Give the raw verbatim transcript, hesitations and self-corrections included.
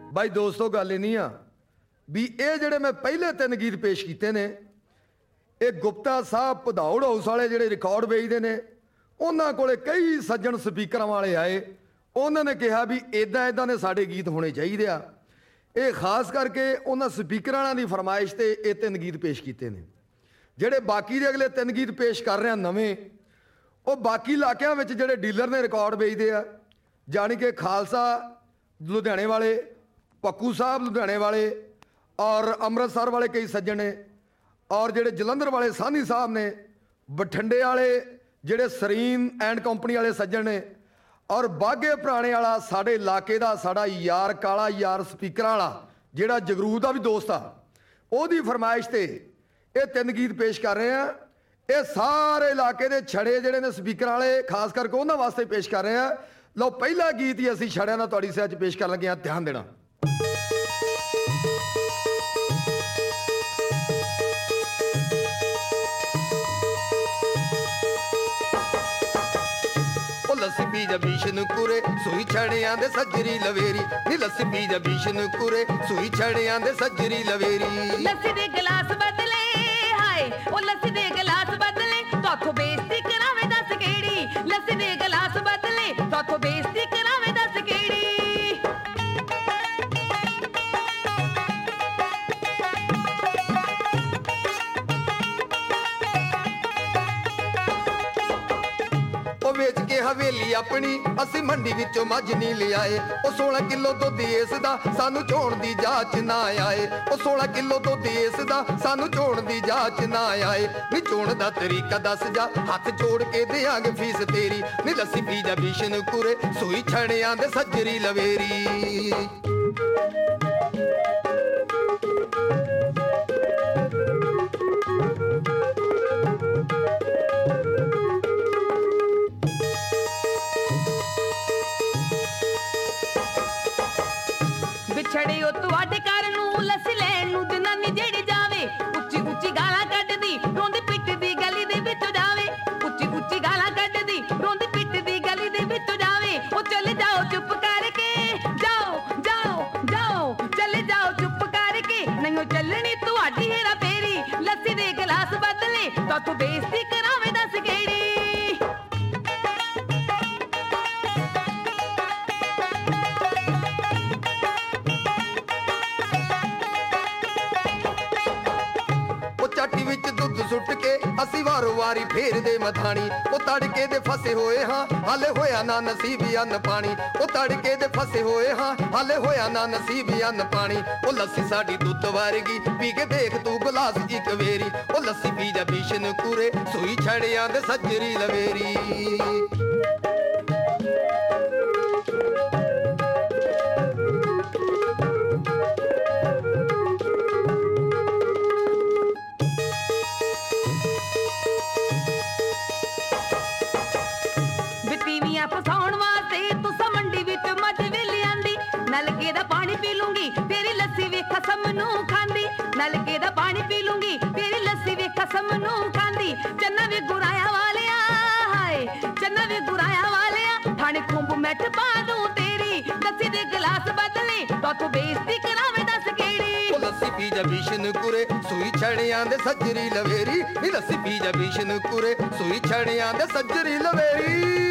ਬਾਈ ਦੋਸਤੋ ਗੱਲ ਨਹੀਂ ਆ ਵੀ ਇਹ ਜਿਹੜੇ ਮੈਂ ਪਹਿਲੇ ਤਿੰਨ ਗੀਤ ਪੇਸ਼ ਕੀਤੇ ਨੇ ਇਹ ਗੁਪਤਾ ਸਾਹਿਬ ਭਦੌੜ ਹਾਊਸ ਵਾਲੇ ਜਿਹੜੇ ਰਿਕਾਰਡ ਵੇਚਦੇ ਨੇ ਉਹਨਾਂ ਕੋਲੇ ਕਈ ਸੱਜਣ ਸਪੀਕਰਾਂ ਵਾਲੇ ਆਏ ਉਹਨਾਂ ਨੇ ਕਿਹਾ ਵੀ ਇਦਾਂ ਇਦਾਂ ਦੇ ਸਾਡੇ ਗੀਤ ਹੋਣੇ ਚਾਹੀਦੇ ਆ। ਇਹ ਖਾਸ ਕਰਕੇ ਉਹਨਾਂ ਸਪੀਕਰਾਂ ਵਾਲਿਆਂ ਦੀ ਫਰਮਾਇਸ਼ ਤੇ ਇਹ ਤਿੰਨ ਗੀਤ ਪੇਸ਼ ਕੀਤੇ ਨੇ। ਜਿਹੜੇ ਬਾਕੀ ਦੇ ਅਗਲੇ ਤਿੰਨ ਗੀਤ ਪੇਸ਼ ਕਰ ਰਹੇ ਆ ਨਵੇਂ ਉਹ ਬਾਕੀ ਇਲਾਕਿਆਂ ਵਿੱਚ ਜਿਹੜੇ ਡੀਲਰ ਨੇ ਰਿਕਾਰਡ ਵੇਚਦੇ ਆ ਜਾਣੀ ਕਿ ਖਾਲਸਾ ਲੁਧਿਆਣੇ ਵਾਲੇ ਪੱਕੂ ਸਾਹਿਬ ਲੁਧਿਆਣੇ ਵਾਲੇ ਔਰ ਅੰਮ੍ਰਿਤਸਰ ਵਾਲੇ ਕਈ ਸੱਜਣ ਨੇ ਔਰ ਜਿਹੜੇ ਜਲੰਧਰ ਵਾਲੇ ਸਾਹਨੀ ਸਾਹਿਬ ਨੇ ਬਠਿੰਡੇ ਵਾਲੇ ਜਿਹੜੇ ਸਰੀਨ ਐਂਡ ਕੰਪਨੀ ਵਾਲੇ ਸੱਜਣ ਨੇ ਔਰ ਬਾਗੇ ਪੁਰਾਣੇ ਵਾਲਾ ਸਾਡੇ ਇਲਾਕੇ ਦਾ ਸਾਡਾ ਯਾਰ ਕਾਲਾ ਯਾਰ ਸਪੀਕਰਾਂ ਵਾਲਾ ਜਿਹੜਾ ਜਗਰੂਪ ਦਾ ਵੀ ਦੋਸਤ ਆ ਉਹਦੀ ਫਰਮਾਇਸ਼ ਤੇ ਇਹ ਤਿੰਨ ਗੀਤ ਪੇਸ਼ ਕਰ ਰਹੇ ਆ। ਇਹ ਸਾਰੇ ਇਲਾਕੇ ਦੇ ਛੜੇ ਜਿਹੜੇ ਨੇ ਸਪੀਕਰਾਂ ਵਾਲੇ ਖਾਸ ਕਰਕੇ ਉਹਨਾਂ ਵਾਸਤੇ ਪੇਸ਼ ਕਰ ਰਹੇ ਆ। ਲਓ ਪਹਿਲਾ ਗੀਤ ਹੀ ਅਸੀਂ ਛੜਿਆਂ ਨਾਲ ਤੁਹਾਡੀ ਸਹਿਜ ਪੇਸ਼ ਕਰਨ ਲੱਗੇ ਆ, ਧਿਆਨ ਦੇਣਾ। ਲੱਸੀ ਪੀ ਜਾ ਬੀਸ਼ਨ ਕੁਰੇ ਸੂਈ ਛੜਿਆਂ ਦੇ ਸੱਜਰੀ ਲਵੇਰੀ ਨੀ ਲੱਸੀ ਪੀ ਜਾ ਬੀਸ਼ਨ ਕੁਰੇ ਸੂਈ ਛੜਿਆਂ ਦੇ ਸੱਜਰੀ ਲਵੇਰੀ। ਲੱਸੀ ਦੇ ਗਲਾਸ ਬਦਲੇ ਹਾਏ ਉਹ ਲੱਸੀ ਦੇ ਗਲਾਸ ਬਦਲੇ ਤੋਥੋਂ ਬੇਇੱਜ਼ਤੀ ਕਰਾਵੇ ਦੱਸ ਕਿਹੜੀ ਲੱਸੀ ਦੇ ਗਲਾਸ ਬਦਲੇ ਤੋਥੋਂ ਬੇਇੱਜ਼ਤੀ ਕਰਾਵੇ ਦੱਸ ਕਿਹੜੀ। ਵੇਚ ਕੇ ਹਵੇਲੀ ਆਪਣੀ ਅਸੀਂ ਮੰਡੀ ਵਿੱਚੋਂ ਮੱਝ ਨਹੀਂ ਲਿਆਏ ਉਹ ਸੋਲਾਂ ਕਿਲੋ ਦੁੱਧ ਇਸ ਦਾ ਸਾਨੂੰ ਚੋਣ ਦੀ ਜਾਂਚ ਨਾ ਆਏ ਉਹ ਸੋਲਾਂ ਕਿਲੋ ਦੁੱਧ ਇਸ ਦਾ ਸਾਨੂੰ ਚੋਣ ਦੀ ਜਾਂਚ ਨਾ ਆਏ ਨੀ ਚੋਣ ਦਾ ਤਰੀਕਾ ਦੱਸ ਜਾ ਹੱਥ ਜੋੜ ਕੇ ਦੇਾਂਗੇ ਫੀਸ ਤੇਰੀ ਨੀ ਲੱਸੀ ਪੀ ਜਾ ਬੀਸ਼ਨ ਕੁਰੇ ਸੂਈ ਛੜਿਆਂ ਦੇ ਸੱਜਰੀ ਲਵੇਰੀ। ਛੜਿਓ ਤੁਹਾਡੇ ਘਰ ਨੂੰ ਲੱਸੀ ਲੈਣ ਨੂੰ ਜਨਾਨੀ ਜਿਹੜੀ ਜਾਵੇ ਉੱਚੀ ਉੱਚੀ ਗਾਲਾਂ ਕੱਢਦੀ ਰੋਂਦੀ ਪਿੱਟਦੀ ਗਲੀ ਦੇ ਵਿੱਚੋਂ ਜਾਵੇ ਉੱਚੀ ਉੱਚੀ ਗਾਲਾਂ ਕੱਢਦੀ ਰੋਂਦੀ ਪਿੱਟਦੀ ਗਲੀ ਦੇ ਵਿੱਚੋਂ ਜਾਵੇ ਉਹ ਚਲੇ ਜਾਓ ਚੁੱਪ ਕਰਕੇ ਜਾਓ ਜਾਓ ਜਾਓ ਚਲੇ ਜਾਓ ਚੁੱਪ ਕਰਕੇ ਨਹੀਂ ਚੱਲਣੀ ਤੁਹਾਡੀ ਹੇਰਾ ਫੇਰੀ ਲੱਸੀ ਦੇ ਗਲਾਸ ਬਦਲੇ ਤਾਂ ਤੂੰ ਬੇਇੱਜ਼ਤੀ ਕਰਾਵੇਂ ਦੱਸ ਕਿਹੜੀ। ਚਾਟੀ ਵਿੱਚ ਦੁੱਧ ਸੁੱਟ ਕੇ ਅਸੀਂ ਵਾਰੋ ਵਾਰੀ ਫੇਰਦੇ ਮਥਾਣੀ ਉਹ ਤੜਕੇ ਦੇ ਫਸੇ ਹੋਏ ਹਾਂ ਹਾਲੇ ਹੋਇਆ ਨਾ ਨਸੀਬ ਅੰਨ ਪਾਣੀ ਉਹ ਤੜਕੇ ਦੇ ਫਸੇ ਹੋਏ ਹਾਂ ਹਾਲੇ ਹੋਇਆ ਨਾ ਨਸੀਬ ਅੰਨ ਪਾਣੀ ਉਹ ਲੱਸੀ ਸਾਡੀ ਦੁੱਧ ਵਰਗੀ ਪੀ ਕੇ ਦੇਖ ਤੂੰ ਗਲਾਸ ਇੱਕ ਵੇਰੀ ਉਹ ਲੱਸੀ ਪੀ ਜਾ ਬੀਸ਼ਨ ਕੁਰੇ ਸੂਈ ਛੜਿਆਂ ਦੇ ਸੱਜਰੀ ਲਵੇਰੀ। ਫਸਾਉਣ ਵਾਸਤੇ ਤੂੰ ਮੰਡੀ ਵਿੱਚ ਮੱਝ ਵੀ ਲਿਆਂਦੀ ਨਲਕੇ ਦਾ ਪਾਣੀ ਪੀ ਲੂੰਗੀ ਤੇਰੀ ਲੱਸੀ ਵੇ ਖਸਮ ਨੂੰ ਖਾਂਦੀ ਨਲਕੇ ਦਾ ਪਾਣੀ ਪੀ ਲੂੰਗੀ ਤੇਰੀ ਲੱਸੀ ਵੇ ਖਸਮ ਨੂੰ ਖਾਂਦੀ। ਚੰਨਾ ਵੇ ਗੁਰਾਇਆ ਵਾਲਿਆ ਹਾਏ ਚੰਨਾ ਵੇ ਗੁਰਾਇਆ ਵਾਲਿਆ ਥਾਣੇ ਖੁੰਬ ਮੈਠ ਪਾ ਦੂੰ ਤੇਰੀ ਲੱਸੀ ਦੇ ਗਲਾਸ ਬਦਲੇ ਤਾਂ ਤੂੰ ਬੇਇੱਜ਼ਤੀ ਕਰਾਵੇਂ ਦੱਸ ਕਿਹੜੀ। ਉਹ ਲੱਸੀ ਪੀ ਜਾ ਬੀਸ਼ਨ ਕੁਰੇ ਸੂਈ ਛੜਿਆਂ ਦੇ ਸੱਜਰੀ ਲਵੇਰੀ ਨੀ ਲੱਸੀ ਪੀ ਜਾ ਬੀਸ਼ਨ ਕੁਰੇ ਸੂਈ ਛੜਿਆਂ ਦੇ ਸੱਜਰੀ ਲਵੇਰੀ।